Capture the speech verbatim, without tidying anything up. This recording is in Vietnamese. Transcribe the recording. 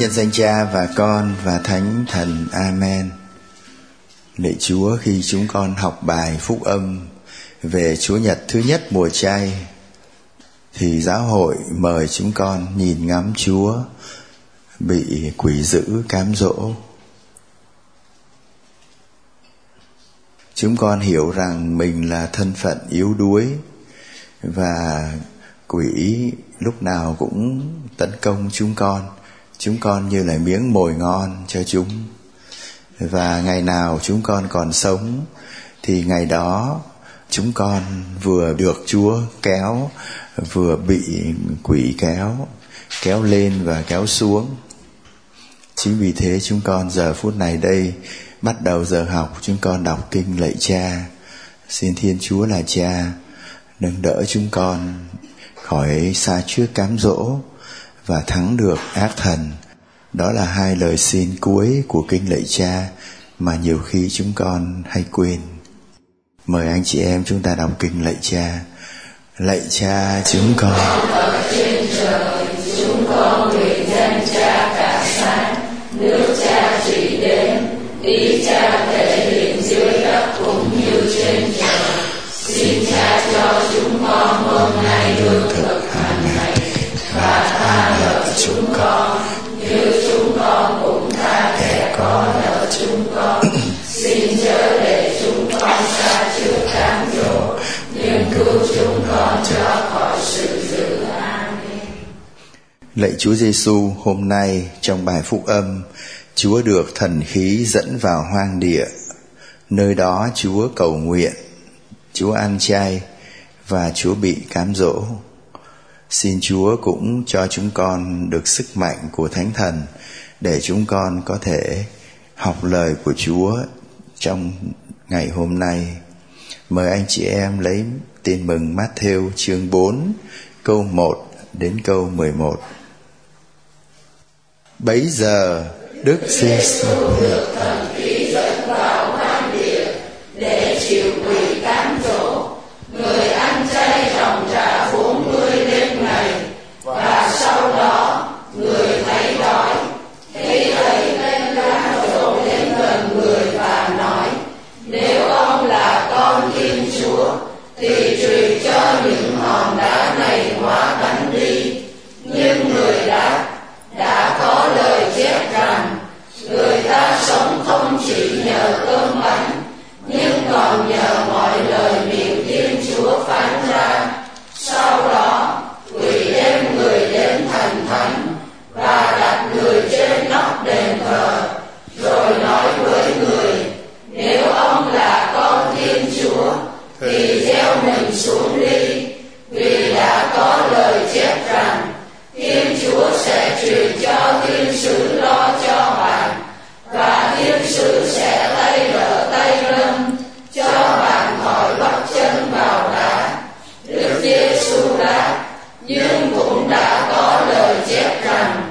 nhân danh Cha và Con và Thánh Thần. Amen. Lạy Chúa, khi chúng con học bài phúc âm về Chúa Nhật thứ nhất mùa chay, thì giáo hội mời chúng con nhìn ngắm Chúa bị quỷ dữ cám dỗ. Chúng con hiểu rằng mình là thân phận yếu đuối và quỷ lúc nào cũng tấn công chúng con. Chúng con như là miếng mồi ngon cho chúng. Và ngày nào chúng con còn sống thì ngày đó chúng con vừa được Chúa kéo, vừa bị quỷ kéo, kéo lên và kéo xuống. Chính vì thế chúng con giờ phút này đây, bắt đầu giờ học, chúng con đọc kinh lạy Cha. Xin Thiên Chúa là Cha nâng đỡ chúng con khỏi sa trước cám dỗ và thắng được ác thần. Đó là hai lời xin cuối của kinh lạy Cha mà nhiều khi chúng con hay quên. Mời anh chị em chúng ta đọc kinh lạy Cha. Lạy Cha chúng con ở trên trời, chúng con nguyện danh Cha cả sáng, nước Cha trị đến, ý Cha thể hiện dưới đất cũng như trên trời. Xin Cha cho chúng con hôm nay lương thực hàng ngày, và tha nợ chúng con như chúng con cũng tha kẻ có nợ chúng con. Xin chớ để chúng con sa trước cám dỗ, nhưng cứu chúng con cho khỏi sự dữ. Amen. Lạy Chúa Giêsu, hôm nay trong bài phúc âm, Chúa được thần khí dẫn vào hoang địa. Nơi đó Chúa cầu nguyện, Chúa ăn chay và Chúa bị cám dỗ. Xin Chúa cũng cho chúng con được sức mạnh của Thánh Thần để chúng con có thể học lời của Chúa trong ngày hôm nay. Mời anh chị em lấy Tin mừng Mát-thêu chương bốn, câu một đến câu mười một. Bấy giờ Đức Giêsu được thần khí dẫn vào hoang địa để chịu quỷ cám dỗ. Người ăn chay ròng rã bốn mươi đêm ngày, và sau đó người thấy đói. Khi thấy tên cám dỗ đến gần người và nói: nếu ông là con Thiên Chúa thì truyền cho những hòn đá này hóa bánh đi. Nhưng người đáp: đã có lời chép rằng người ta sống không chỉ nhờ cơm bánh, nhưng còn nhờ mọi lời miệng Thiên Chúa phán ra. Sau đó quỷ đem người đến thành thánh và đặt người trên nóc đền thờ, rồi nói với người: nếu ông là con Thiên Chúa thì gieo mình xuống đi, vì đã có lời chép rằng Thiên Chúa sẽ truyền cho thiên sứ lo cho bạn, và thiên sứ sẽ tay đỡ tay râm cho bạn khỏi bắt chân vào đá. Đức Giêsu đáp: nhưng cũng đã có lời chép rằng